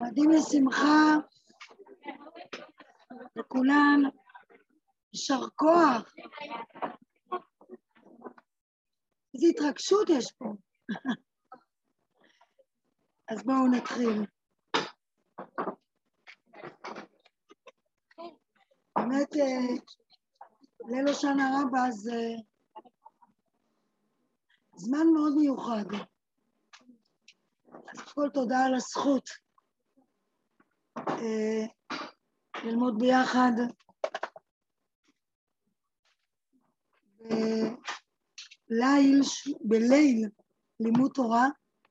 מועדים לשמחה, לכולן, יישר כוח. איזו התרגשות יש פה. אז בואו נתחיל. באמת, ליל הושענא רבה זה זמן מאוד מיוחד. אז כל תודה על הזכות ללמוד ביחד בליל לימוד תורה,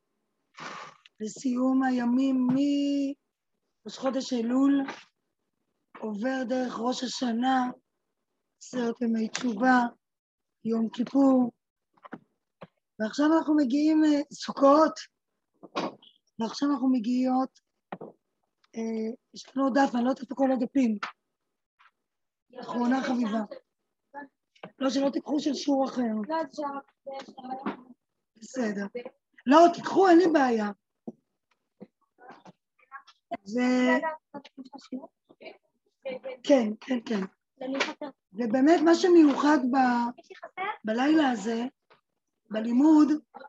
לסיום הימים מראש חודש אלול, עובר דרך ראש השנה, 10 ימי תשובה, יום כיפור, ועכשיו אנחנו מגיעים סוכות, ועכשיו אנחנו מגיעות, יש לנו דף, אני לא יודעת פה כל הדפים, אחרונה חביבה. לא, שלא תיקחו של שיעור אחר. בסדר. לא, תיקחו, אין לי בעיה. כן, כן, כן. ובאמת מה שמיוחד בלילה הזה, בלימוד,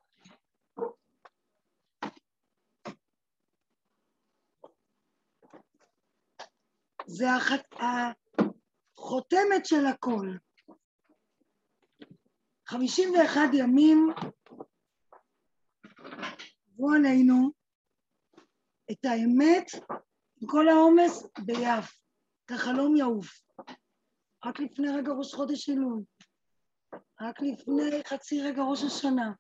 זה החותמת של הכל. 51 ימים עברו עלינו את האמת עם כל העומס ביף, כחלום יעוף. רק לפני רגע ראש חודש אלול, רק לפני חצי רגע ראש השנה.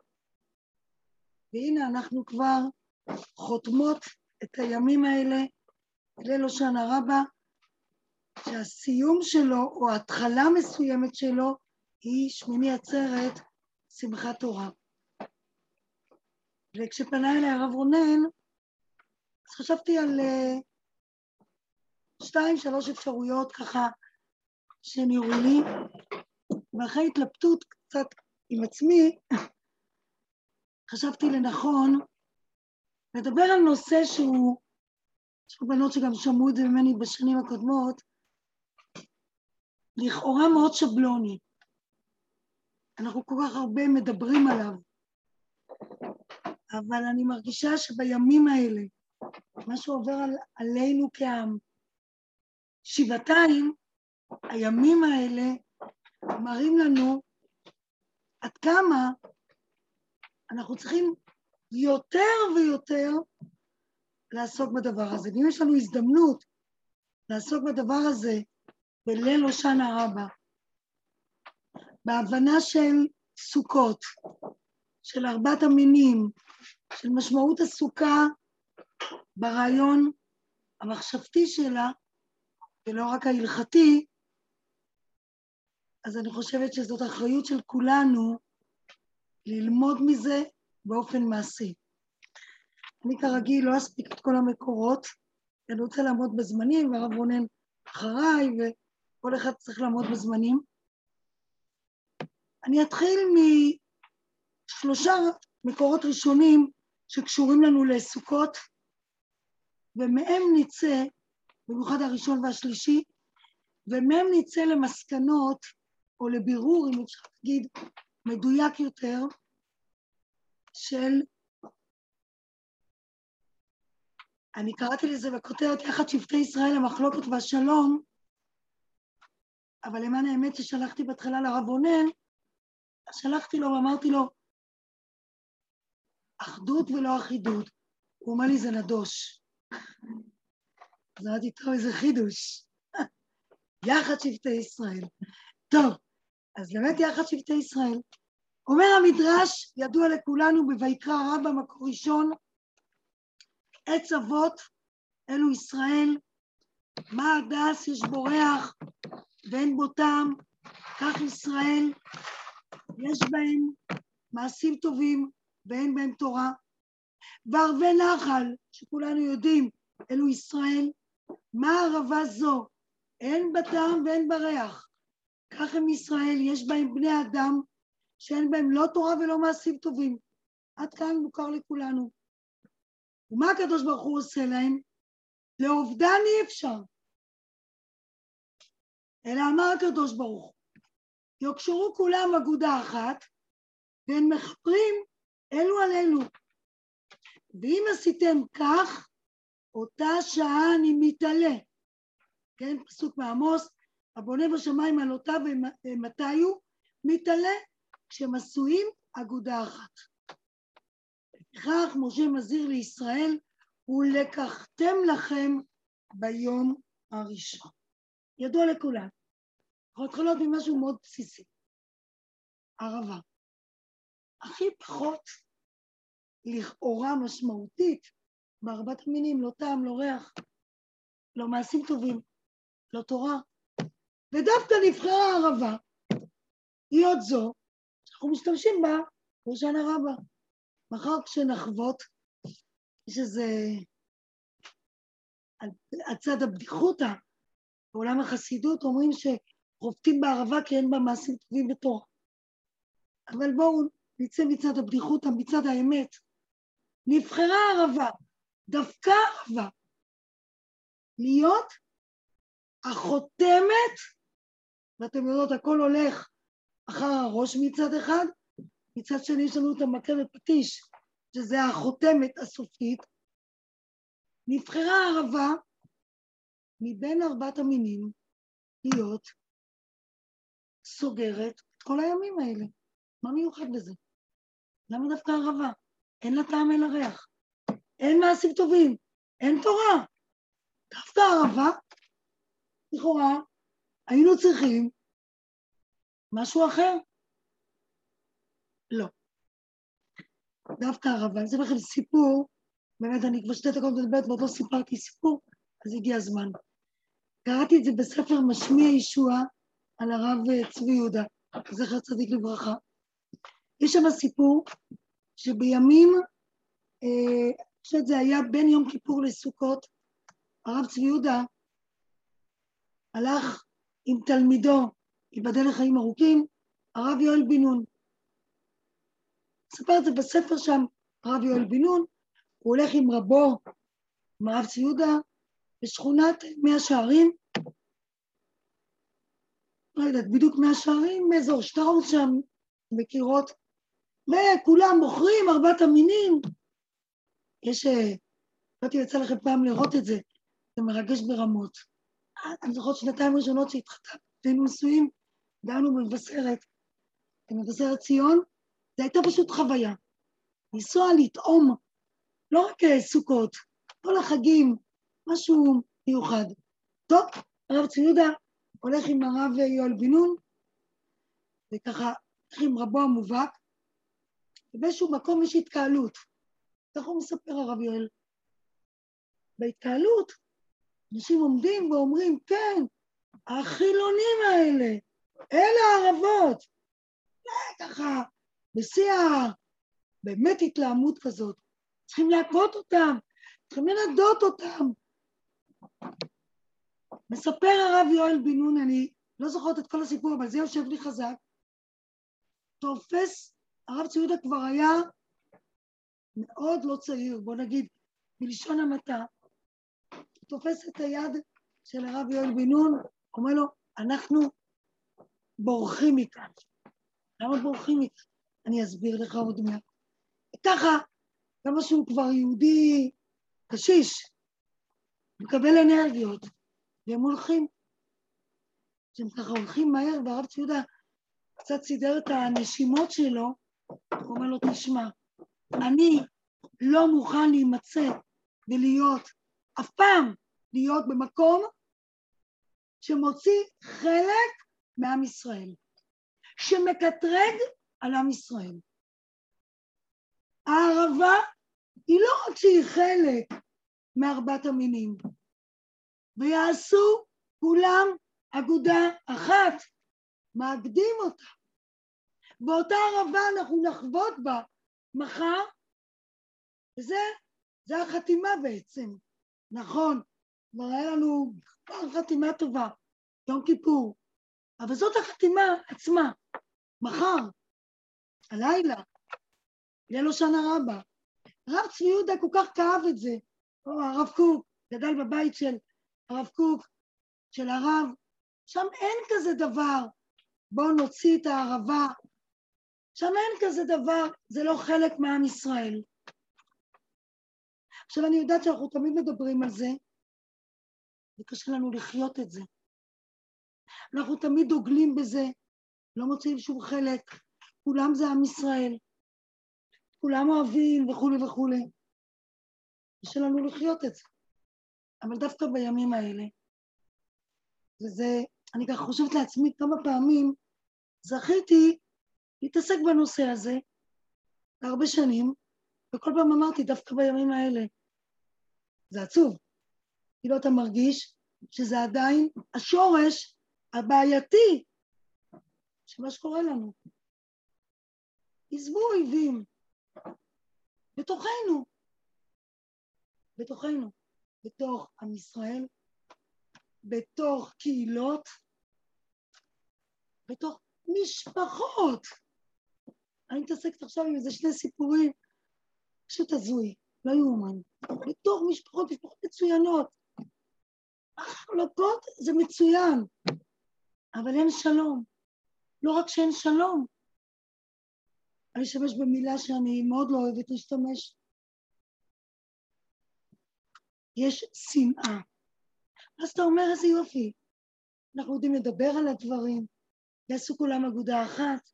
והנה אנחנו כבר חותמות את הימים האלה, ליל הושענא רבה, שהסיום שלו או התחלה מסוימת שלו היא שמיני עצרת, שמחת תורה. וכשפנה אליי הרב רונן, אז חשבתי על 2-3 אפשרויות ככה שנראו לי, ואחרי התלבטות קצת עם עצמי, חשבתי לנכון לדבר על נושא שהוא, יש פה בנות שגם שמעו את זה ממני בשנים הקודמות, לכאורה מאוד שבלוני. אנחנו כל כך הרבה מדברים עליו, אבל אני מרגישה שבימים האלה, מה שעובר עלינו כעם, שבעתיים, הימים האלה מראים לנו עד כמה אנחנו צריכים יותר ויותר לעסוק בדבר הזה. ואם יש לנו הזדמנות לעסוק בדבר הזה בליל הושענא רבה, בהבנה של סוכות, של 4 המינים, של משמעות הסוכה ברעיון המחשבתי שלה, ולא רק ההלכתי, אז אני חושבת שזאת אחריות של כולנו ללמוד מזה באופן מעשי. אני כרגיל לא אספיק את כל המקורות, אני רוצה לעמוד בזמנים, והרב רונן אחריי, וכל אחד צריך לעמוד בזמנים. אני אתחיל מ3 מקורות ראשונים שקשורים לנו לסוכות, ומהם נצא, במיוחד הראשון והשלישי, ומהם נצא למסקנות, או לבירור, אם אפשר להגיד, מדויק יותר, של, אני קראתי לזה בכותרת, יחד שבטי ישראל המחלוקת והשלום, אבל למען האמת ששלחתי בהתחלה לרב רונן, שלחתי לו ואמרתי לו, אחדות ולא אחידות. הוא אומר לי, זה נדוש. אז אמרתי, טוב, איזה חידוש. יחד שבטי ישראל. טוב, אז באמת יחד שבטי ישראל. אומר המדרש, ידוע לכולנו בויקרא רבה, מקור ראשון, עץ אבות, אלו ישראל, מה הדס יש בו ריח ואין בו טעם, כך ישראל, יש בהם מעשים טובים ואין בהם תורה. וערבי נחל, שכולנו יודעים, אלו ישראל, מה ערבה זו, אין בטעם ואין בריח. כך הם ישראל, יש בהם בני אדם, שאין בהם לא תורה ולא מעשים טובים. עד כאן מוכר לכולנו. ומה הקדוש ברוך הוא עושה להם? לאובדן אי אפשר. אלא אמר הקדוש ברוך הוא, יוקשרו כולם אגודה אחת, והם מחברים אלו על אלו. ואם עשיתם כך, אותה שעה אני מתעלה. כן, פסוק מעמוס, הבונה בשמיים עלותיו ומתי הוא מתעלה? כשהם עשויים אגודה אחת. לכך משה מזהיר לישראל, ולקחתם לכם ביום הראשון. ידוע לכולם. אנחנו מתחילות ממשהו מאוד בסיסי. ערבה. הכי פחות לכאורה משמעותית בארבעת המינים, לא טעם, לא ריח, לא מעשים טובים, לא תורה. ודווקא נבחרה הערבה, להיות זו שאנחנו משתמשים בה בשנה רבה. מחר כשנחוות, יש איזה, הצד הבדיחותא, בעולם החסידות אומרים שרובטים בערבה כי אין בה מעשים טובים בתורה. אבל בואו נצא מצד הבדיחותא, מצד האמת. נבחרה הערבה, דווקא ערבה, להיות החותמת, ואתם יודעות, הכל הולך אחר הראש מצד אחד, מצד שני יש לנו את המכה ופטיש, שזה החותמת הסופית. נבחרה הערבה מבין ארבעת המינים להיות סוגרת את כל הימים האלה. מה מיוחד בזה? למה דווקא ערבה? אין לה טעם אל הריח, אין מעשים טובים, אין תורה. דווקא ערבה, לכאורה, היינו צריכים משהו אחר? לא. דווקא ערבה, אני אעשה לכם סיפור, באמת אני כבר 2 דקות מדברת ועוד לא סיפרתי סיפור, אז הגיע הזמן. קראתי את זה בספר משמיע ישועה על הרב צבי יהודה, זכר צדיק לברכה. יש שם סיפור שבימים, אני חושבת זה היה בין יום כיפור לסוכות, הרב צבי יהודה הלך עם תלמידו, ייבדל לחיים ארוכים, הרב יואל בן נון. ספר את זה בספר שם, הרב יואל בן נון, הוא הולך עם רבו, עם הרב צבי יהודה, בשכונת מאה שערים, לא יודעת, בדיוק מאה שערים, מאזור שטראוס שם, מכירות, וכולם מוכרים ארבעת המינים. יש, באתי יצא לכם פעם לראות את זה, זה מרגש ברמות. אני זוכרת 2 ראשונות שהתחתנו נשואים, גרנו במבשרת ציון, זה הייתה פשוט חוויה. לנסוע לטעום, לא רק סוכות, כל החגים, משהו מיוחד. טוב, הרב צבי יהודה הולך עם הרב יואל בן נון, וככה, הולך עם רבו המובהק, ובאיזשהו מקום יש התקהלות. ככה הוא מספר הרב יואל. בהתקהלות, אנשים עומדים ואומרים, כן, החילונים האלה, אלה הערבות. ככה, בשיא באמת התלהמות כזאת, צריכים להכות אותם, צריכים לנדות אותם. מספר הרב יואל בן נון, אני לא זוכרת את כל הסיפור, אבל זה יושב לי חזק, תופס, הרב צבי יהודה כבר היה מאוד לא צעיר, בוא נגיד, בלשון המעטה, תופס את היד של הרב יואל בן נון, אומר לו, אנחנו בורחים מכאן. למה בורחים מכאן? אני אסביר לך עוד מעט. ככה, כמה שהוא כבר יהודי קשיש, מקבל אנרגיות, והם הולכים. כשהם ככה הולכים מהר, והרב צבי יהודה קצת סידר את הנשימות שלו, הוא אומר לו, תשמע, אני לא מוכן להימצא ולהיות, אף פעם להיות במקום שמוציא חלק מעם ישראל, שמקטרג על עם ישראל. הערבה היא לא רק שהיא חלק מארבעת המינים, ויעשו כולם אגודה אחת, מאגדים אותה. ואותה ערבה אנחנו נחוות בה מחר, וזה החתימה בעצם. נכון, כבר היה לנו חתימה טובה, יום כיפור, אבל זאת החתימה עצמה, מחר, הלילה, ליל הושענא רבה, הרב צבי יהודה כל כך כאב את זה. הרב קוק, גדל בבית של הרב קוק, של הרב, שם אין כזה דבר, בואו נוציא את הערבה, שם אין כזה דבר, זה לא חלק מעם ישראל. עכשיו אני יודעת שאנחנו תמיד מדברים על זה, וקשה לנו לחיות את זה. אנחנו תמיד דוגלים בזה, לא מוצאים שום חלק, כולם זה עם ישראל, כולם אוהבים וכולי וכולי. קשה לנו לחיות את זה. אבל דווקא בימים האלה, וזה, אני ככה חושבת לעצמי כמה פעמים, זכיתי להתעסק בנושא הזה, הרבה שנים, וכל פעם אמרתי דווקא בימים האלה, זה עצוב, כאילו אתה מרגיש שזה עדיין השורש הבעייתי של מה שקורה לנו. עזבו אויבים, בתוכנו, בתוך עם ישראל, בתוך קהילות, בתוך משפחות. אני מתעסקת עכשיו עם איזה שני סיפורים, פשוט הזוי, לא יאומן. בתוך משפחות מצוינות. החלוקות זה מצוין, אבל אין שלום. לא רק שאין שלום, אני אשתמש במילה שאני מאוד לא אוהבת להשתמש. יש שנאה. אז אתה אומר איזה יופי. אנחנו יודעים לדבר על הדברים, יעשו כולם אגודה אחת.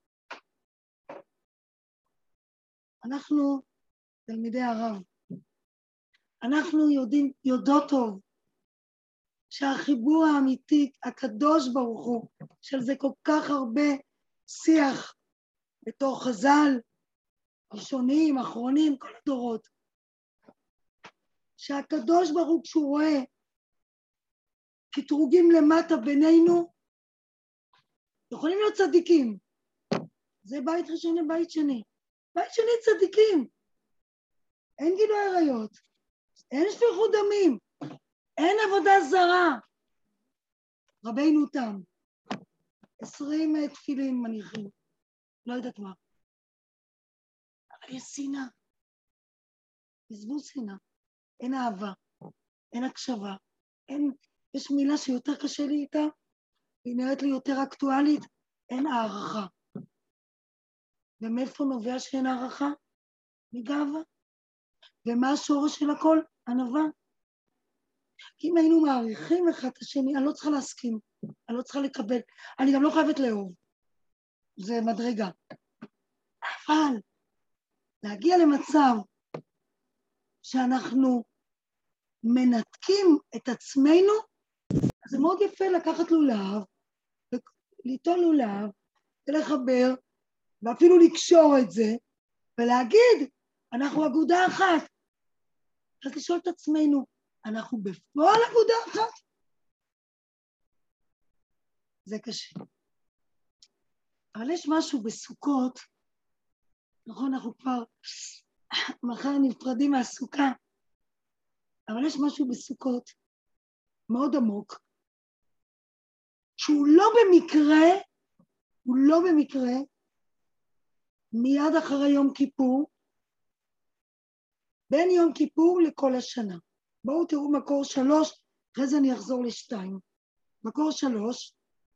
אנחנו תלמידי הרב. אנחנו יודעות טוב שהחיבור האמיתי, הקדוש ברוך הוא, של זה כל כך הרבה שיח בתור חז"ל, ראשונים, אחרונים, כל הדורות. שהקדוש ברוך הוא כשהוא רואה קטרוגים למטה בינינו, יכולים להיות צדיקים. זה בית ראשון לבית שני. בית שני צדיקים. אין גילוי עריות, אין שפיכות דמים, אין עבודה זרה. רבינו תם, 20 תפילין מניחים, לא יודעת מה. אבל יש שנאה. עזבו שנאה. אין אהבה, אין הקשבה, יש מילה שיותר קשה לי איתה, היא נראית לי יותר אקטואלית, אין הערכה. ומאיפה נובע שאין הערכה? מגאווה. ומה השורש של הכל? ענווה. כי אם היינו מעריכים אחד את השני, אני לא צריכה להסכים, אני לא צריכה לקבל, אני גם לא חייבת לאהוב. זה מדרגה. אבל להגיע למצב שאנחנו מנתקים את עצמנו, אז זה מאוד יפה לקחת לולב, ליטול לולב, ולחבר, ואפילו לקשור את זה, ולהגיד, אנחנו אגודה אחת. אז לשאול את עצמנו, אנחנו בפועל אגודה אחת? זה קשה. אבל יש משהו בסוכות, נכון, אנחנו כבר מחר נפרדים מהסוכה, אבל יש משהו בסוכות מאוד עמוק, שהוא לא במקרה, מיד אחרי יום כיפור, בין יום כיפור לכל השנה. בואו תראו מקור 3, אחרי זה אני אחזור ל2. מקור 3,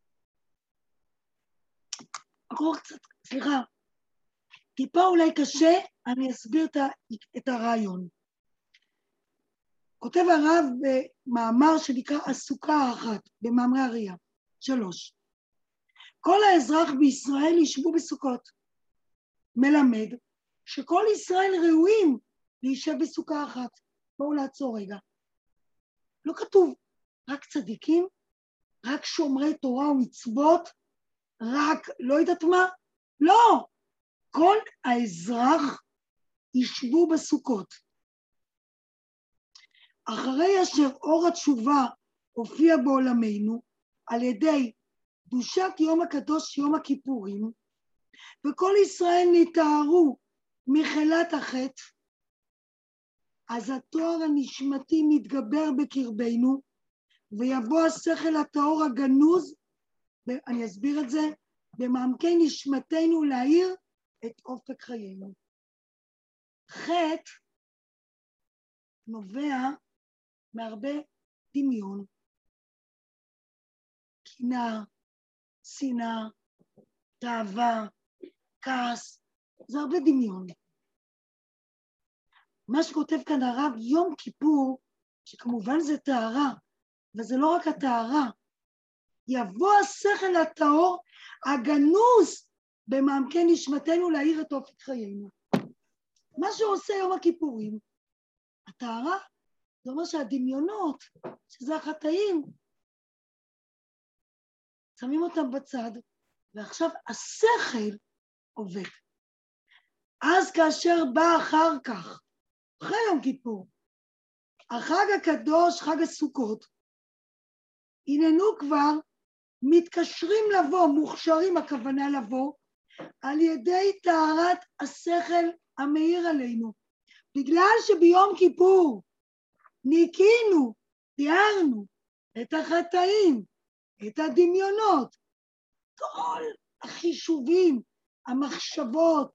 מקור קצת, סליחה, טיפה אולי קשה, אני אסביר את הרעיון. כותב הרב במאמר שנקרא הסוכה האחת, במאמרי אריה, 3. כל האזרח בישראל ישבו בסוכות. מלמד שכל ישראל ראויים להישב בסוכה אחת. בואו לעצור רגע. לא כתוב רק צדיקים, רק שומרי תורה ומצוות, רק לא יודעת מה? לא! כל האזרח ישבו בסוכות. אחרי אשר אור התשובה הופיע בעולמנו, על ידי קדושת יום הקדוש יום הכיפורים, וכל ישראל נטהרו מחילת החטא, אז התואר הנשמתי מתגבר בקרבנו, ויבוא השכל הטהור הגנוז, ואני אסביר את זה, במעמקי נשמתנו להאיר את אופק חיינו. חטא נובע מהרבה דמיון, קנאה, שנאה, תאווה, כעס, זה הרבה דמיון. מה שכותב כאן הרב, יום כיפור, שכמובן זה טהרה, וזה לא רק הטהרה, יבוא השכל הטהור הגנוז במעמקי נשמתנו להאיר את אופק חיינו. מה שעושה יום הכיפורים, הטהרה, זה אומר שהדמיונות, שזה החטאים, שמים אותם בצד, ועכשיו השכל עובד. אז כאשר בא אחר כך, אחרי יום כיפור, החג הקדוש, חג הסוכות, הננו כבר מתקשרים לבוא, מוכשרים הכוונה לבוא, על ידי טהרת השכל המאיר עלינו. בגלל שביום כיפור ניקינו, תיארנו את החטאים, את הדמיונות, כל החישובים, המחשבות,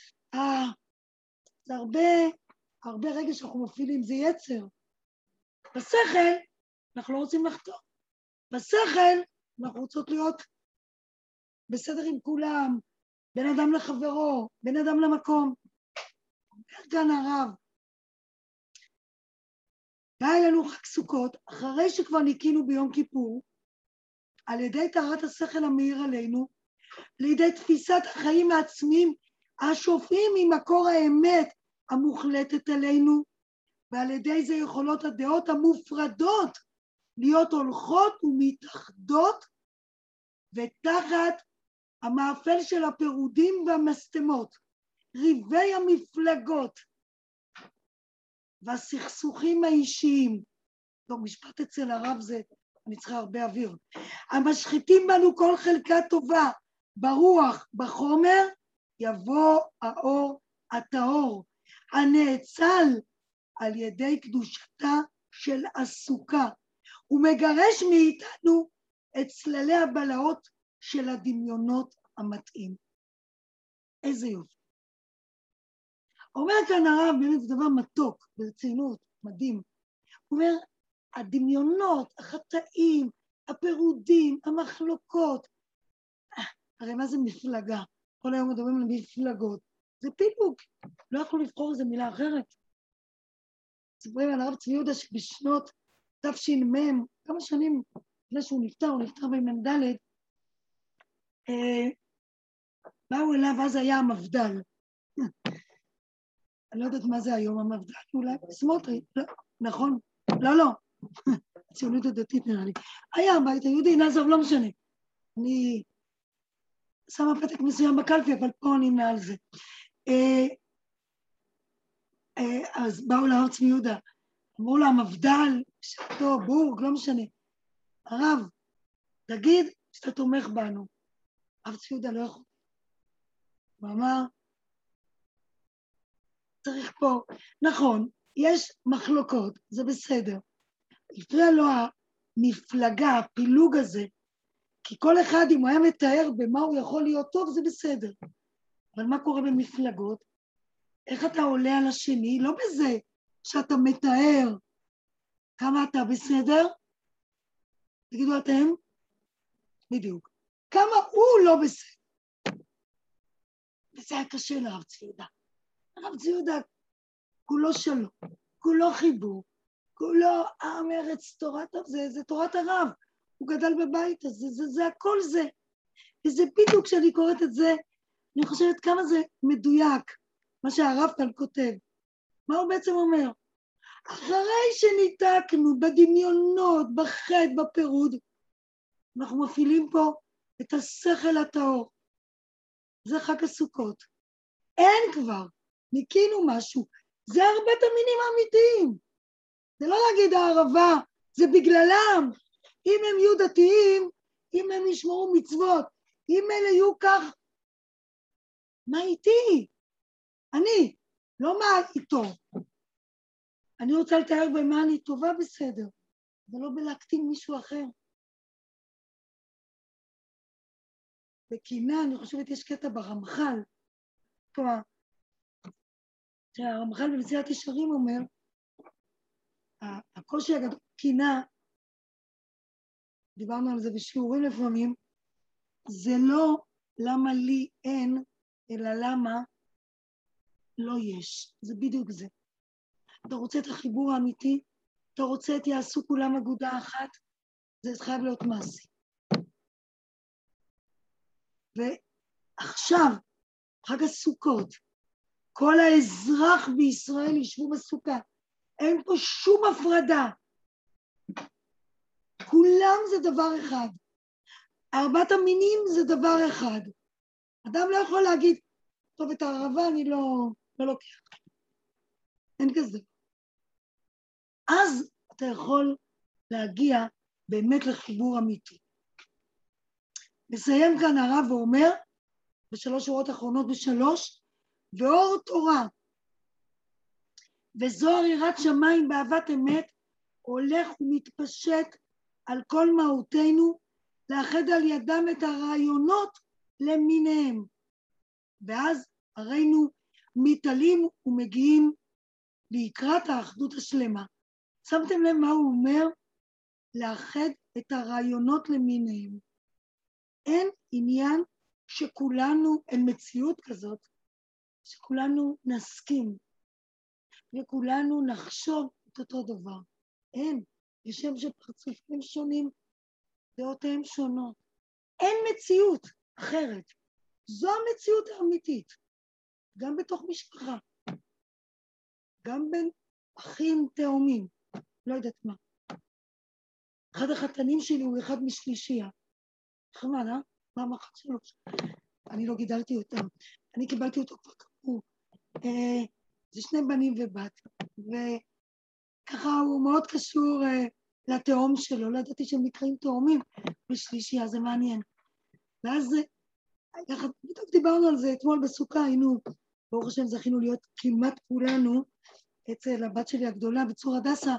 זה הרבה רגע שאנחנו מפעילים, זה יצר. בשכל אנחנו לא רוצים לחטוא. בשכל אנחנו רוצות להיות בסדר עם כולם, בין אדם לחברו, בין אדם למקום. אומר כאן הרב, בא אלינו חג סוכות, אחרי שכבר ניקינו ביום כיפור, על ידי טהרת השכל המאיר עלינו, לידי תפיסת החיים העצמיים השופעים ממקור האמת המוחלטת עלינו, ועל ידי זה יכולות הדעות המופרדות להיות הולכות ומתאחדות, ותחת המאפל של הפירודים והמסתמות, ריבי המפלגות והסכסוכים האישיים, טוב, משפט אצל הרב זה, אני צריכה הרבה אוויר, המשחיתים בנו כל חלקה טובה, ברוח, בחומר, יבוא האור הטהור, הנאצל על ידי קדושתה של הסוכה, ומגרש מאיתנו את צללי הבלעות של הדמיונות המתאים. איזה יופי. אומר כאן הרב, באמת זה דבר מתוק, ברצינות, מדהים. הוא אומר, הדמיונות, החטאים, הפירודים, המחלוקות, הרי מה זה מפלגה? כל היום מדברים על מפלגות. זה פילוג, לא יכולו לבחור איזו מילה אחרת. ספרים על הרב צבי יהודה שבשנות תש"מ, כמה שנים לפני שהוא נפטר, הוא נפטר במ"ד, באו אליו, אז היה המפד"ל. אני לא יודעת מה זה היום המפד"ל, אולי סמוטריץ', לא, נכון? לא. הציונות הדתית נראה לי. היה הבית היהודי, נעזוב, לא משנה. אני שמה פתק מסוים בקלפי, אבל פה אני מעל זה. אז באו להר צבי יהודה, אמרו לה, המפד"ל, שבתו, בורג, לא משנה. הרב, תגיד שאתה תומך בנו. הרב צבי יהודה לא יכול. הוא אמר, צריך פה, נכון, יש מחלוקות, זה בסדר. הפריע לו המפלגה, הפילוג הזה, כי כל אחד, אם הוא היה מתאר במה הוא יכול להיות טוב, זה בסדר. אבל מה קורה במפלגות? איך אתה עולה על השני? לא בזה שאתה מתאר כמה אתה בסדר. תגידו אתם? בדיוק. כמה הוא לא בסדר. וזה היה קשה לרב צבי יהודה. הרב צבי יהודה כולו שלום, כולו חיבור, כולו עם ארץ תורת, זה תורת הרב. הוא גדל בבית הזה, זה הכל זה. וזה בדיוק כשאני קוראת את זה, אני חושבת כמה זה מדויק, מה שהרב כאן כותב. מה הוא בעצם אומר? אחרי שניתקנו בדמיונות, בחטא, בפירוד, אנחנו מפעילים פה את השכל הטהור. זה חג הסוכות. אין כבר, ניקינו משהו. זה הרבה תמינים האמיתיים. זה לא להגיד הערבה, זה בגללם. אם הם יהיו דתיים, אם הם ישמעו מצוות, אם אלה יהיו כך, מה איתי? אני, לא מה איתו. אני רוצה לתאר במה אני טובה בסדר, ולא בלהקטין מישהו אחר. בקינה, אני חושבת, יש קטע ברמח"ל, פה, שהרמח"ל במסילת ישרים אומר, הקושי הגדול, קינה, דיברנו על זה בשיעורים לפעמים, זה לא למה לי אין, אלא למה לא יש. זה בדיוק זה. אתה רוצה את החיבור האמיתי, אתה רוצה את יעשו כולם אגודה אחת, זה חייב להיות מעשי. ועכשיו, חג הסוכות, כל האזרח בישראל ישבו בסוכה, אין פה שום הפרדה. כולם זה דבר אחד. ארבעת המינים זה דבר אחד. אדם לא יכול להגיד, טוב, את הערבה אני לא לוקח. אין כזה. אז אתה יכול להגיע באמת לחיבור אמיתי. מסיים כאן הרב ואומר, בשלוש שורות האחרונות בשלוש, ואור תורה וזוהר יראת שמיים באהבת אמת, הולך ומתפשט על כל מהותנו, לאחד על ידם את הרעיונות למיניהם. ואז הרינו מתעלים ומגיעים לקראת האחדות השלמה. שמתם לב מה הוא אומר? לאחד את הרעיונות למיניהם. אין עניין שכולנו, אין מציאות כזאת, שכולנו נסכים, וכולנו נחשוב את אותו דבר. אין, כשם שפרצופים שונים, דעותיהם שונות. אין מציאות אחרת. זו המציאות האמיתית. גם בתוך משפחה. גם בין אחים תאומים. לא יודעת מה. אחד החתנים שלי הוא אחד משלישייה. חמד, מה אחת שלוש? אני לא גידלתי אותם. אני קיבלתי אותו כבר כמו. זה שני בנים ובת. וככה הוא מאוד קשור לתאום שלו. לא ידעתי שהם נקראים תאומים בשלישייה, זה מעניין. ואז ככה, בדיוק דיברנו על זה אתמול בסוכה, היינו, ברוך השם זכינו להיות כמעט כולנו אצל הבת שלי הגדולה בצור הדסה,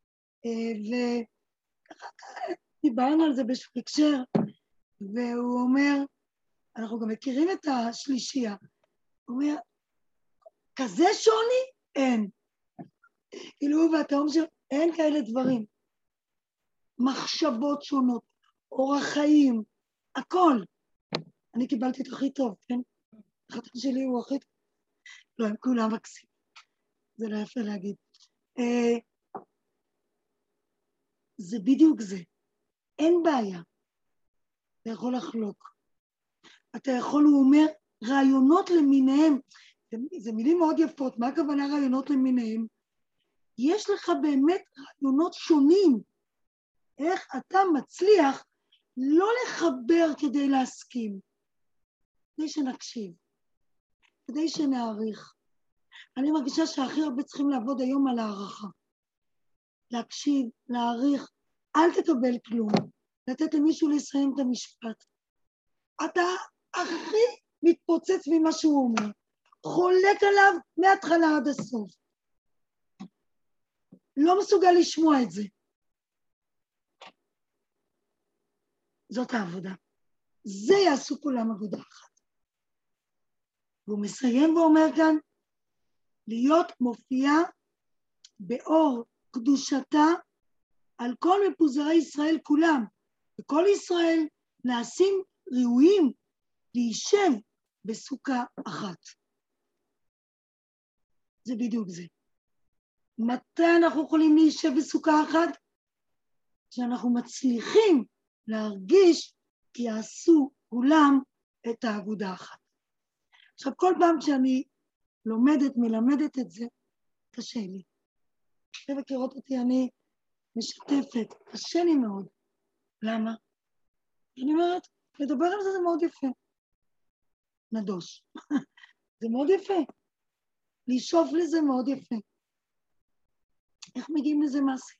וככה דיברנו על זה בהקשר, והוא אומר, אנחנו גם מכירים את השלישייה, הוא אומר, כזה שוני? אין. כאילו הוא והתאום שלו, אין כאלה דברים. מחשבות שונות, אורח חיים, הכל. אני קיבלתי את הכי טוב, כן? החתן שלי הוא הכי טוב. לא, הם כולם מקסים. זה לא יפה להגיד. זה בדיוק זה. אין בעיה. אתה יכול לחלוק. אתה יכול, הוא אומר, רעיונות למיניהם. זה מילים מאוד יפות. מה הכוונה רעיונות למיניהם? יש לך באמת רעיונות שונים. איך אתה מצליח לא לחבר כדי להסכים. כדי שנקשיב, כדי שנעריך. אני מרגישה שהכי הרבה צריכים לעבוד היום על הערכה. להקשיב, להעריך, אל תקבל כלום, לתת למישהו לסיים את המשפט. אתה הכי מתפוצץ ממה שהוא אומר, חולק עליו מההתחלה עד הסוף. לא מסוגל לשמוע את זה. זאת העבודה. זה יעשו כולם עבודה אחת. והוא מסיים ואומר כאן, להיות מופיע באור קדושתה על כל מפוזרי ישראל כולם, וכל ישראל נעשים ראויים להישב בסוכה אחת. זה בדיוק זה. מתי אנחנו יכולים להישב בסוכה אחת? כשאנחנו מצליחים להרגיש כי יעשו כולם את העבודה אחת. עכשיו, כל פעם שאני מלמדת את זה, קשה לי. אתם מכירות אותי, אני משתפת, קשה לי מאוד. למה? אני אומרת, לדבר על זה מאוד יפה. נדוש. זה מאוד יפה. לשאוף לזה מאוד יפה. איך מגיעים לזה מעשי?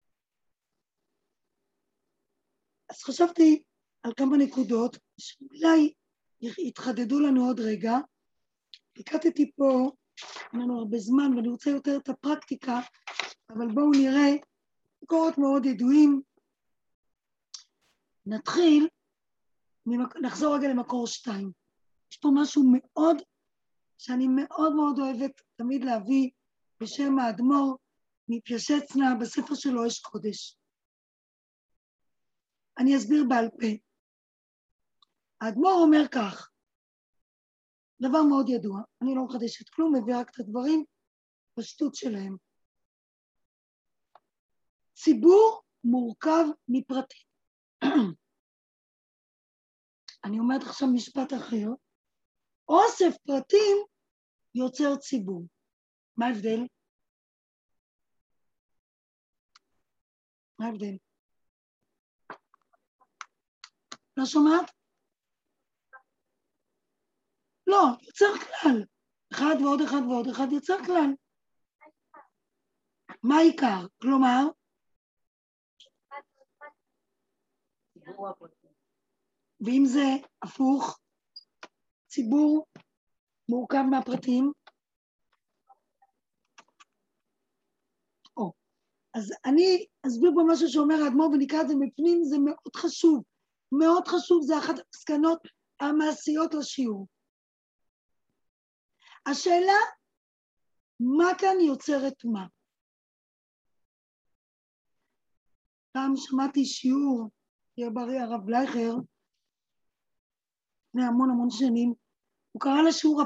אז חשבתי על כמה נקודות, שאולי יתחדדו לנו עוד רגע. הקלטתי פה, אין לנו הרבה זמן, ואני רוצה יותר את הפרקטיקה, אבל בואו נראה מקורות מאוד ידועים. נתחיל, נחזור רגע למקור 2. יש פה משהו מאוד, שאני מאוד מאוד אוהבת תמיד להביא בשם האדמו"ר, מפיישצנה בספר שלו אש קודש. אני אסביר בעל פה. האדמו"ר אומר כך, דבר מאוד ידוע, אני לא מחדשת כלום, מביא רק את הדברים בשטות שלהם. ציבור מורכב מפרטים. אני אומרת עכשיו משפט אחר, אוסף פרטים יוצר ציבור. מה ההבדל? מה ההבדל? לא שומעת? לא, יוצר כלל. אחד ועוד אחד ועוד אחד יוצר כלל. מה העיקר? כלומר? ואם זה הפוך, ציבור מורכב מהפרטים? אז אני אסביר פה משהו שאומר האדמו"ר ונקרא את זה מפנים, זה מאוד חשוב. מאוד חשוב, זה אחת המסקנות המעשיות לשיעור. השאלה, מה כאן יוצרת מה? פעם שמעתי שיעור, יהיה בריא הרב בלייכר, לפני המון שנים, הוא קרא לשיעור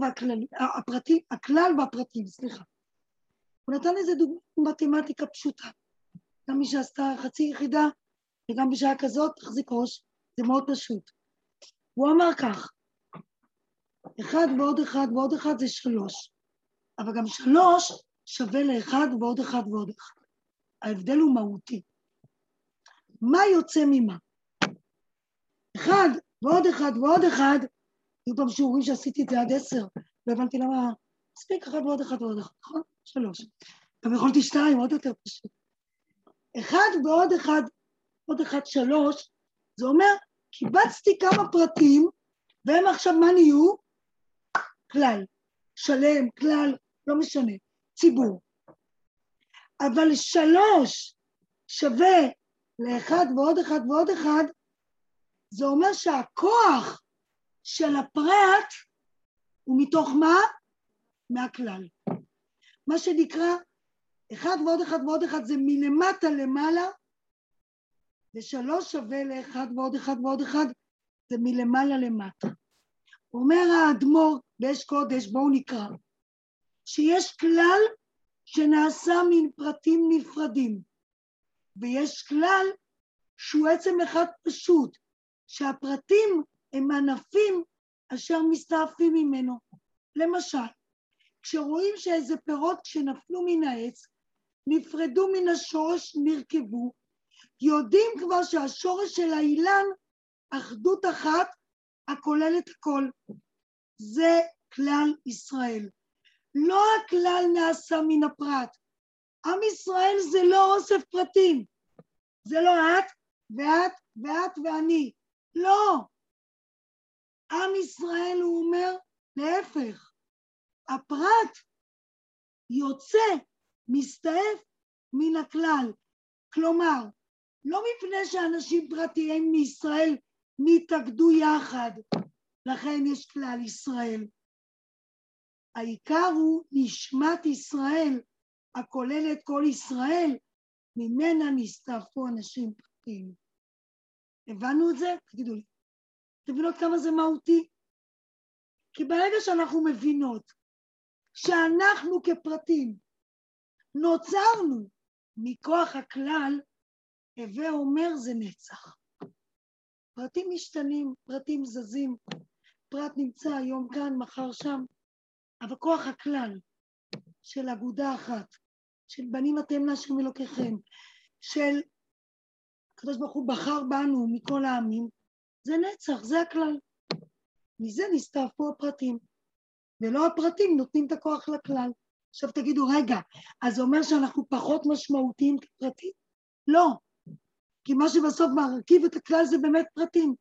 הכלל והפרטים, סליחה. הוא נתן איזה דוגמה מתמטיקה פשוטה. גם מי שעשתה חצי יחידה, וגם בשעה כזאת, תחזיק ראש, זה מאוד פשוט. הוא אמר כך, אחד ועוד אחד ועוד אחד זה 3, אבל גם 3 שווה לאחד ועוד אחד ועוד אחד. ההבדל הוא מהותי. מה יוצא ממה? אחד ועוד אחד ועוד אחד, היו פעם שיעורים שעשיתי את זה עד 10, לא הבנתי למה, מספיק אחד ועוד אחד ועוד אחד, נכון? 3. גם יכולתי 2, עוד יותר פשוט. אחד ועוד אחד, עוד אחד 3, זה אומר, קיבצתי כמה פרטים, והם עכשיו מה נהיו? כלל, שלם, כלל, לא משנה, ציבור. אבל 3 שווה לאחד ועוד אחד ועוד אחד, זה אומר שהכוח של הפרט הוא מתוך מה? מהכלל. מה שנקרא, אחד ועוד אחד ועוד אחד זה מלמטה למעלה, ו3 שווה לאחד ועוד אחד ועוד אחד, זה מלמעלה למטה. אומר האדמו"ר באש קודש, בואו נקרא, שיש כלל שנעשה מן פרטים נפרדים, ויש כלל שהוא עצם אחד פשוט, שהפרטים הם ענפים אשר מסתעפים ממנו. למשל, כשרואים שאיזה פירות שנפלו מן העץ, נפרדו מן השורש, נרכבו, יודעים כבר שהשורש של האילן, אחדות אחת, הכוללת הכל. זה כלל ישראל. לא הכלל נעשה מן הפרט. עם ישראל זה לא אוסף פרטים. זה לא את ואת ואת ואני. לא. עם ישראל, הוא אומר, להפך. הפרט יוצא, מסתעף מן הכלל. כלומר, לא מפני שאנשים פרטיים מישראל מתאגדו יחד, לכן יש כלל ישראל. העיקר הוא נשמת ישראל, הכוללת כל ישראל, ממנה נסתעפו אנשים פרטיים. הבנו את זה? תגידו לי. אתם מבינות כמה זה מהותי? כי ברגע שאנחנו מבינות שאנחנו כפרטים נוצרנו מכוח הכלל, הווה אומר זה נצח. פרטים משתנים, פרטים זזים, פרט נמצא היום כאן, מחר שם, אבל כוח הכלל של אגודה אחת, של בנים אתם להשם אלוקיכם, של הקדוש ברוך הוא בחר בנו מכל העמים, זה נצח, זה הכלל. מזה נסתעפו הפרטים, ולא הפרטים נותנים את הכוח לכלל. עכשיו תגידו, רגע, אז זה אומר שאנחנו פחות משמעותיים כפרטים? לא, כי מה שבסוף מרכיב את הכלל זה באמת פרטים.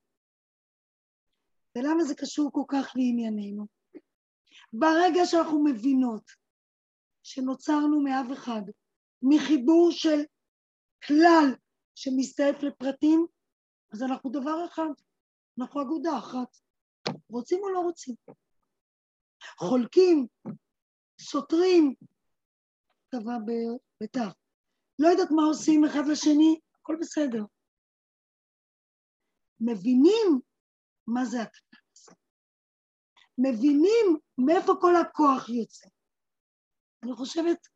ולמה זה קשור כל כך לענייננו? ברגע שאנחנו מבינות שנוצרנו מאב אחד, מחיבור של כלל שמסתעף לפרטים, אז אנחנו דבר אחד, אנחנו אגודה אחת. רוצים או לא רוצים? חולקים, סותרים, טבע בתו. לא יודעת מה עושים אחד לשני, הכל בסדר. מבינים מה זה הכלל הזה. מבינים מאיפה כל הכוח יוצא. אני חושבת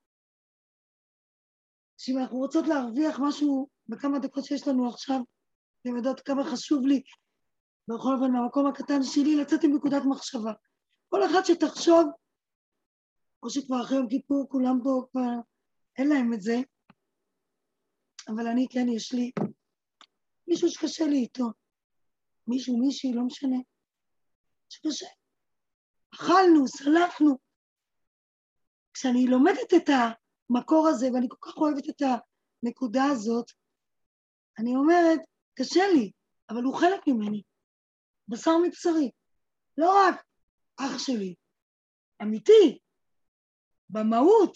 שאם אנחנו רוצות להרוויח משהו בכמה דקות שיש לנו עכשיו, אתם יודעות כמה חשוב לי, בכל אופן מהמקום הקטן שלי, לצאת עם נקודת מחשבה. כל אחד שתחשוב, או שכבר אחרי יום כיפור, כולם פה כבר אין להם את זה, אבל אני כן, יש לי מישהו שקשה לי איתו. מישהו, מישהי, לא משנה. שקשה. אכלנו, סלחנו. כשאני לומדת את המקור הזה, ואני כל כך אוהבת את הנקודה הזאת, אני אומרת, קשה לי, אבל הוא חלק ממני. בשר מבשרי. לא רק אח שלי, אמיתי, במהות.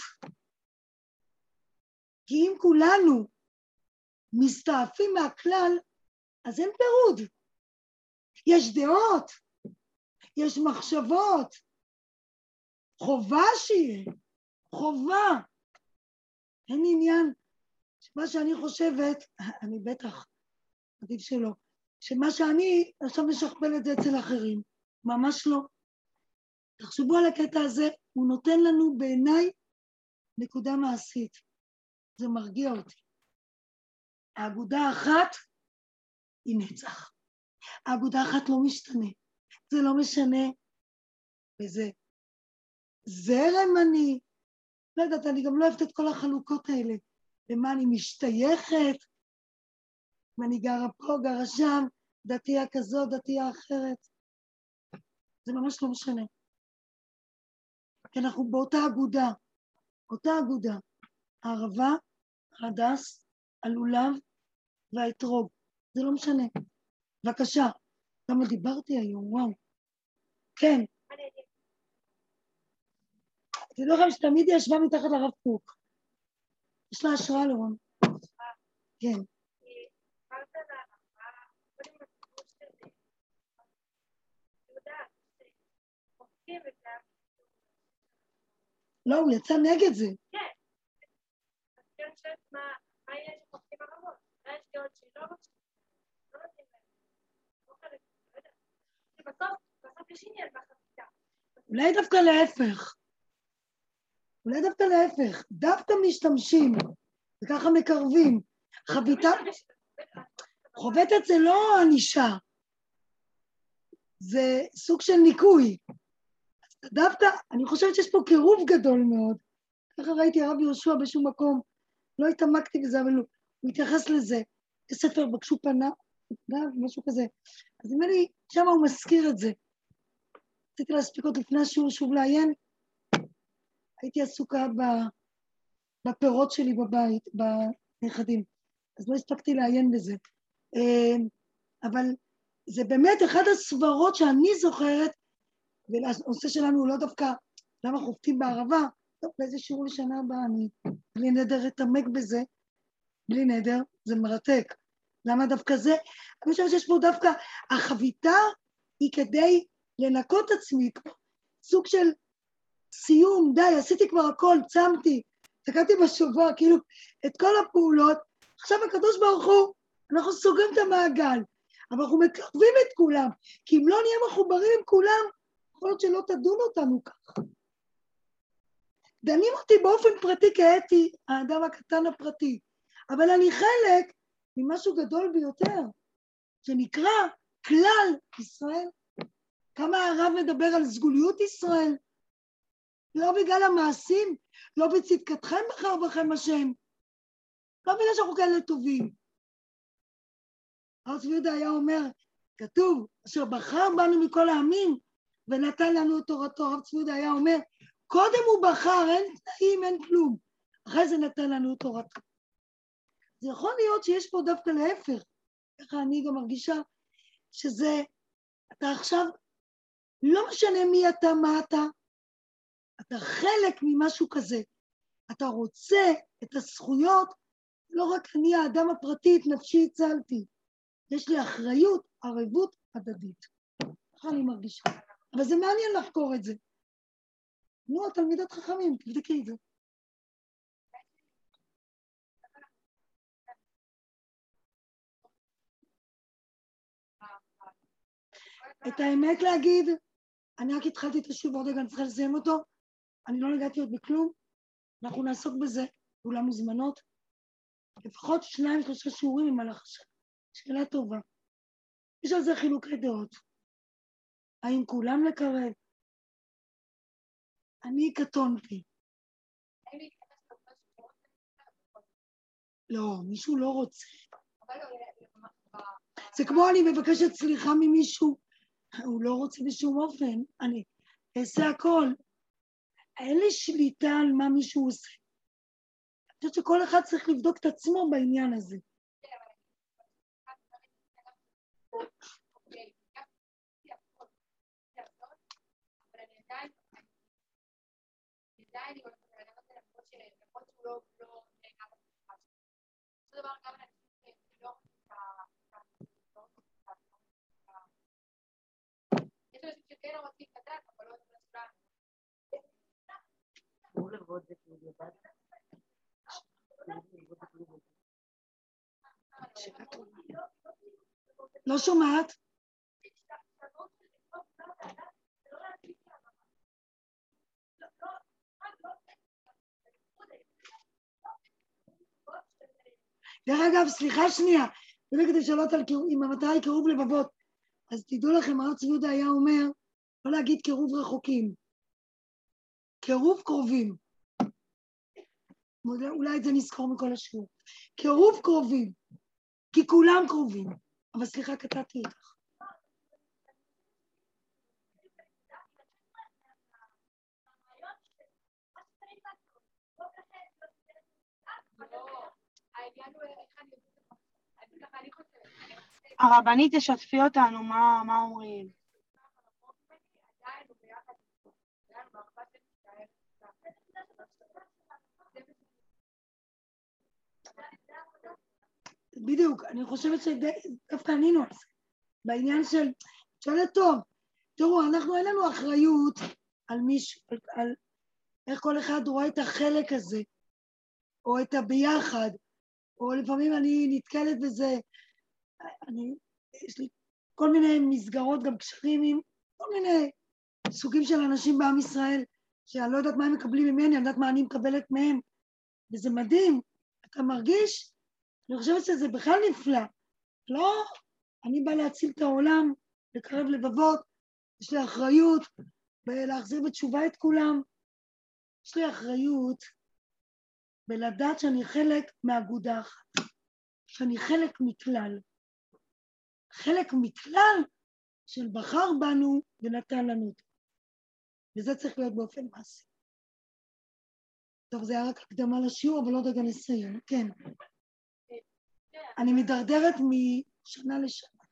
כי אם כולנו מסתעפים מהכלל, אז אין פירוד. יש דעות, יש מחשבות. חובה שיהיה, חובה. אין עניין, מה שאני חושבת, אני בטח, עדיף שלא, שמה שאני עכשיו משכפל את זה אצל אחרים, ממש לא. תחשבו על הקטע הזה, הוא נותן לנו בעיניי נקודה מעשית. זה מרגיע אותי. האגודה האחת היא נצח. האגודה האחת לא משתנה. זה לא משנה. וזה זרם אני, לא יודעת, אני גם לא אוהבת את כל החלוקות האלה. למה אני משתייכת? אם אני גרה פה, גרה שם, דתייה כזאת, דתייה אחרת. זה ממש לא משנה. כי אנחנו באותה אגודה. אותה אגודה. הערבה, הדס, הלולב והאתרוג. זה לא משנה. בבקשה. כמה דיברתי היום, וואו. כן. תדעו לכם שתמיד היא ישבה מתחת לרב קוק. יש לה השראה לרון. כן. לא, הוא יצא נגד זה. כן. אז כן שואלת מה יש שחוקרים הרמות? מה יש דעות שלא רוצים? לא נותנים להם. לא חלק, לא יודעת. בסוף יש עניין בחביתה. אולי דווקא להפך. אולי דווקא להפך. דווקא משתמשים, וככה מקרבים. חביתה... חובטת זה לא ענישה. זה סוג של ניקוי. דווקא, אני חושבת שיש פה קירוב גדול מאוד. ככה ראיתי הרב יהושע בשום מקום, לא התעמקתי בזה, אבל הוא התייחס לזה. בספר בקשו פנה, משהו כזה. אז נראה לי, שם הוא מזכיר את זה. רציתי להספיק עוד לפני השיעור שוב לעיין. הייתי עסוקה בפירות שלי בבית, בנכדים. אז לא הספקתי לעיין בזה. אבל זה באמת אחד הסברות שאני זוכרת, והנושא שלנו הוא לא דווקא למה חופטים בערבה, טוב, באיזה שיעור לשנה הבאה, אני בלי נדר אתעמק בזה, בלי נדר, זה מרתק. למה דווקא זה? אני חושבת שיש פה דווקא, החביתה היא כדי לנקות עצמי, סוג של סיום, די, עשיתי כבר הכל, צמתי, תקעתי בשובע, כאילו, את כל הפעולות, עכשיו הקדוש ברוך הוא, אנחנו סוגרים את המעגל, אבל אנחנו מקרבים את כולם, כי אם לא נהיה מחוברים עם כולם, יכול להיות שלא תדון אותנו ככה. דנים אותי באופן פרטי כאתי, האדם הקטן הפרטי, אבל אני חלק ממשהו גדול ביותר, שנקרא כלל ישראל. כמה הרב מדבר על סגוליות ישראל, לא בגלל המעשים, לא בצדקתכם בחר בכם השם, לא בגלל שאנחנו כאלה טובים. הרב צבי יהודה היה אומר, כתוב, אשר בחר בנו מכל העמים, ונתן לנו את תורתו. הרב צבי יהודה היה אומר, קודם הוא בחר, אין תנאים, אין כלום. אחרי זה נתן לנו את תורתו. זה יכול להיות שיש פה דווקא להפך. ככה אני גם מרגישה שזה, אתה עכשיו, לא משנה מי אתה, מה אתה חלק ממשהו כזה. אתה רוצה את הזכויות, לא רק אני האדם הפרטי, את נפשי הצלתי. יש לי אחריות, ערבות הדדית. ככה אני מרגישה. אבל זה מעניין לחקור את זה. נו, תלמידת חכמים, תבדקי את זה. את האמת להגיד, אני רק התחלתי את השיעור ועוד רגע אני צריכה לסיים אותו, אני לא נגעתי עוד בכלום, אנחנו נעסוק בזה, כולם מוזמנות, לפחות 2-3 שיעורים במהלך השנה, שאלה טובה. יש על זה חילוקי דעות. האם כולם לקרב? אני קטונתי. לא, מישהו לא רוצה. זה כמו אני מבקשת סליחה ממישהו, הוא לא רוצה בשום אופן, אני אעשה הכל. אין לי שליטה על מה מישהו עושה. אני חושבת שכל אחד צריך לבדוק את עצמו בעניין הזה. לא שומעת? דרך אגב, סליחה שנייה, זה כדי שאלות על אם המטרה היא קירוב לבבות, אז תדעו לכם, הרב צבי יהודה היה אומר, לא להגיד קירוב רחוקים, קירוב קרובים. אולי את זה נזכור מכל השיעור. קירוב קרובים, כי כולם קרובים. אבל סליחה, קטעתי אותך. הרבנית, תשתפי אותנו, מה אומרים? בדיוק, אני חושבת שדווקא ענינו על זה. בעניין של, שואלת טוב, תראו, אנחנו אין לנו אחריות על מישהו, על איך כל אחד רואה את החלק הזה, או את הביחד, או לפעמים אני נתקלת בזה, יש לי כל מיני מסגרות, גם קשרים עם כל מיני סוגים של אנשים בעם ישראל, שאני לא יודעת מה הם מקבלים ממני, אני יודעת מה אני מקבלת מהם, וזה מדהים, אתה מרגיש, אני חושבת שזה בכלל נפלא, לא, אני באה להציל את העולם, לקרב לבבות, יש לי אחריות, להחזיר בתשובה את כולם, יש לי אחריות בלדעת שאני חלק מאגודה אחת, שאני חלק מכלל, חלק מכלל של בחר בנו ונתן לנו אותו. וזה צריך להיות באופן מעשי. טוב, זה היה רק הקדמה לשיעור, אבל עוד רגע נסיים. כן. אני מדרדרת משנה לשנה.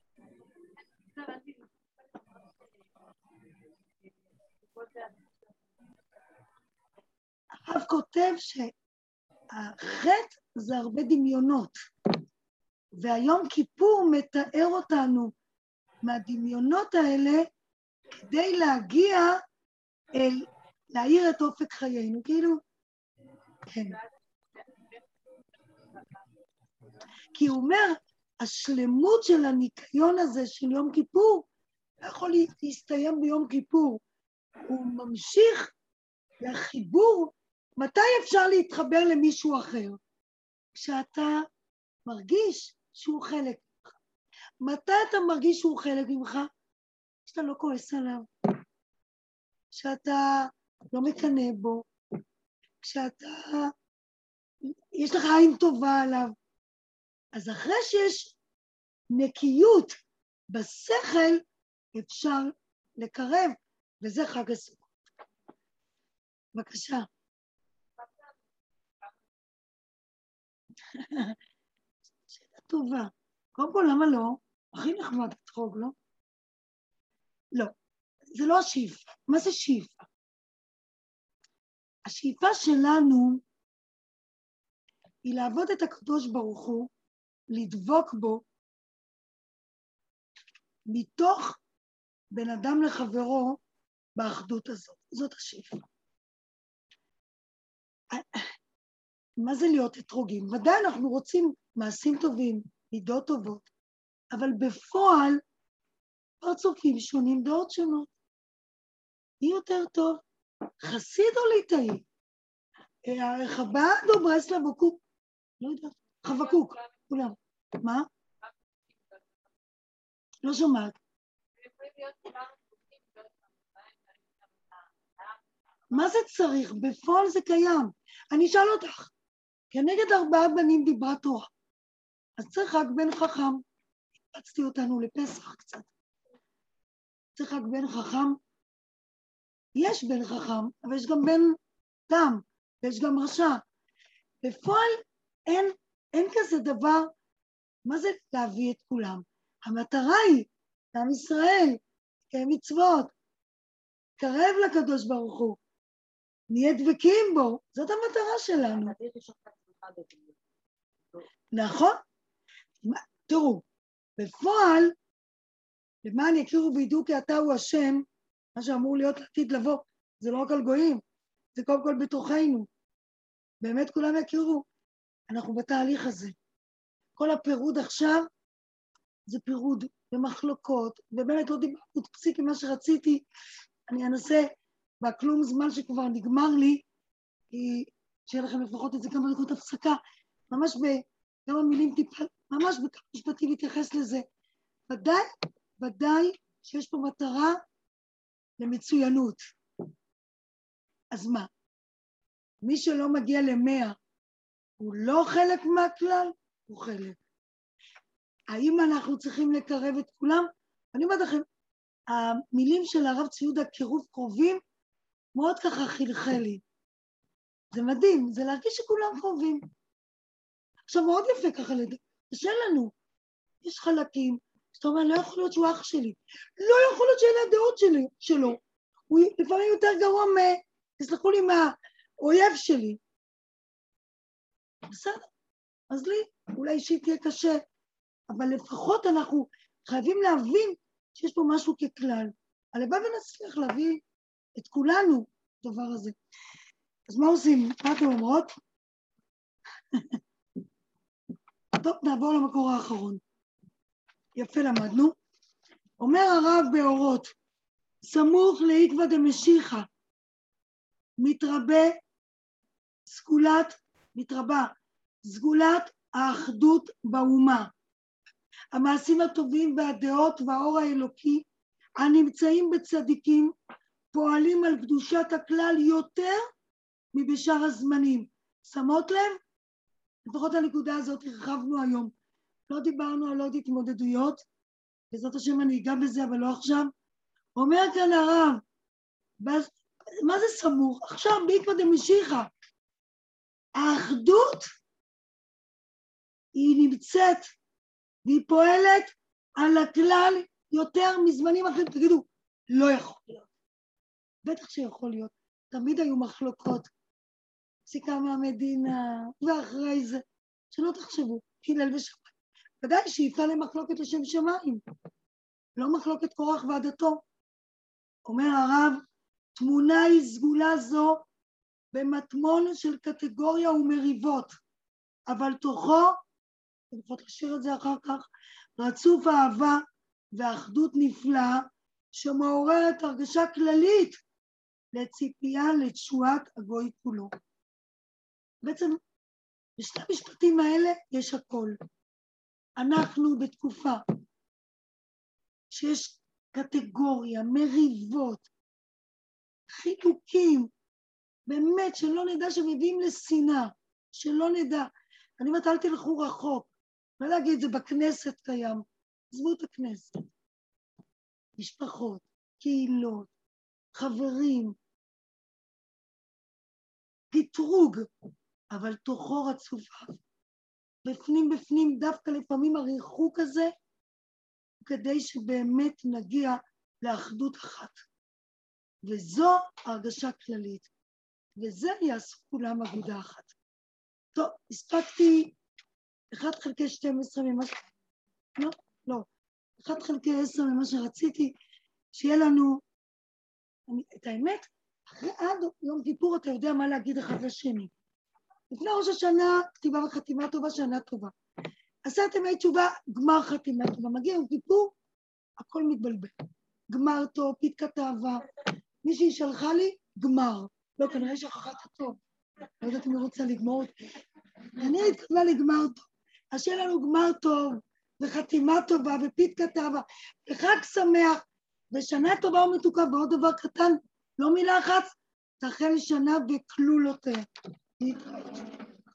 הרב כותב שהחטא זה הרבה דמיונות, והיום כיפור מתאר אותנו מהדמיונות האלה כדי להגיע להאיר את אופק חיינו, כאילו, כן. כי הוא אומר, השלמות של הניקיון הזה של יום כיפור, לא יכול להסתיים ביום כיפור, הוא ממשיך לחיבור, מתי אפשר להתחבר למישהו אחר? כשאתה מרגיש שהוא חלק ממך. מתי אתה מרגיש שהוא חלק ממך? כשאתה לא כועס עליו, כשאתה לא מקנא בו, כשאתה, יש לך עין טובה עליו. אז אחרי שיש נקיות בשכל, אפשר לקרב, וזה חג הסוכות. בבקשה. שאלה טובה. קודם כל, למה לא? הכי נחמד לתחוג, לא? לא, זה לא השאיפה. מה זה שאיפה? השאיפה שלנו היא לעבוד את הקדוש ברוך הוא, לדבוק בו, מתוך בין אדם לחברו באחדות הזאת. זאת השאיפה. מה זה להיות אתרוגים? ודאי אנחנו רוצים מעשים טובים, מידות טובות, אבל בפועל פרצופים שונים, דעות שונות. מי יותר טוב? חסיד או ליטאי? חב"ד או ברסלב או קוק? לא יודעת. חבקוק, כולם. מה? לא שומעת. מה זה צריך? בפועל זה קיים. אני אשאל אותך, כנגד 4 בנים דיברה תורה, אז צריך רק בן חכם. הקפצתי אותנו לפסח קצת. צריך רק בן חכם. יש בן חכם, אבל יש גם בן תם, ויש גם רשע. בפועל אין כזה דבר. מה זה להביא את כולם? המטרה היא, עם ישראל, לקיים מצוות, קרב לקדוש ברוך הוא, נהיה דבקים בו, זאת המטרה שלנו. נכון? תראו, בפועל, למען יכירו וידעו כי אתה הוא השם, מה שאמור להיות עתיד לבוא, זה לא רק על גויים, זה קודם כל בתוכנו. באמת כולם יכירו, אנחנו בתהליך הזה. כל הפירוד עכשיו, זה פירוד במחלוקות, ובאמת לא דיברתי פסיק ממה שרציתי, אני אנסה בכלום זמן שכבר נגמר לי, שיהיה לכם לפחות את זה כמה דקות הפסקה, ממש בכמה מילים טיפה, ממש בכמה משפטים להתייחס לזה. ודאי שיש פה מטרה למצוינות. אז מה? מי שלא מגיע ל100, הוא לא חלק מהכלל? הוא חלק. האם אנחנו צריכים לקרב את כולם? אני אומרת לכם, המילים של הרב צבי יהודה קירוב קרובים, מאוד ככה חלחל לי. זה מדהים, זה להרגיש שכולם קרובים. עכשיו מאוד יפה ככה לדבר, קשה לנו. יש חלקים, שאתה אומר, לא יכול להיות שהוא אח שלי. לא יכול להיות שאלה הדעות שלו. הוא לפעמים יותר גרוע תסלחו לי, מהאויב שלי. בסדר, אז לי אולי אישית תהיה קשה, אבל לפחות אנחנו חייבים להבין שיש פה משהו ככלל. הלוואי ונצליח להביא את כולנו הדבר הזה. אז מה עושים? מה אתם אומרות? טוב, נעבור למקור האחרון. יפה למדנו. אומר הרב באורות, סמוך לעקבא דמשיחא, מתרבה סגולת האחדות באומה. המעשים הטובים והדעות והאור האלוקי הנמצאים בצדיקים פועלים על קדושת הכלל יותר מבשאר הזמנים. שמות לב? לפחות הנקודה הזאת הרחבנו היום. לא דיברנו על עוד התמודדויות, בעזרת השם אני אגע בזה, אבל לא עכשיו. אומר כאן הרב, מה זה סמוך? עכשיו בעקבא דמשיחא, האחדות היא נמצאת והיא פועלת על הכלל יותר מזמנים אחרים. תגידו, לא יכול להיות. בטח שיכול להיות. תמיד היו מחלוקות, פסיקה מהמדינה, ואחרי זה, שלא תחשבו, הלל ושבת. ודאי שאיפה למחלוקת לשם שמיים, לא מחלוקת קורח ועדתו. אומר הרב, תמונה היא סגולה זו במטמון של קטגוריה ומריבות, אבל תוכו, אתם יכולות לשיר את זה אחר כך, רצוף אהבה ואחדות נפלאה, שמעוררת הרגשה כללית לציפייה לתשועת הגוי כולו. בעצם בשני המשפטים האלה יש הכל. אנחנו בתקופה שיש קטגוריה, מריבות, חילוקים, באמת שלא נדע שמביאים לשנאה, שלא נדע. אני אומרת, אל תלכו רחוק, לא להגיד את זה בכנסת קיים, עזבו את הכנסת. משפחות, קהילות, חברים, קטרוג, אבל תוכו רצופה. בפנים דווקא לפעמים הריחוק הזה, כדי שבאמת נגיע לאחדות אחת. וזו הרגשה כללית, וזה יעשו כולם אגודה אחת. טוב, הספקתי 1/12 ממה ש... לא, 1/10 ממה שרציתי, שיהיה לנו, את האמת, עד יום כיפור אתה יודע מה להגיד אחד לשני. לפני ראש השנה, כתיבה וחתימה טובה, שנה טובה. עשיתם תשובה, גמר חתימה טובה. מגיע יום כיפור, הכל מתבלבל. גמר טוב, פית כתבה, מישהי שלחה לי, גמר. לא, כנראה שכחה את הטוב. לא יודעת אם היא רוצה לגמור אותי. אני התכוונה לגמר טוב. אז שיהיה לנו גמר טוב, וחתימה טובה, ופית כתבה, וחג שמח, ושנה טובה ומתוקה, ועוד דבר קטן, לא מלחץ, תחל שנה וכלולותיה. להתראות.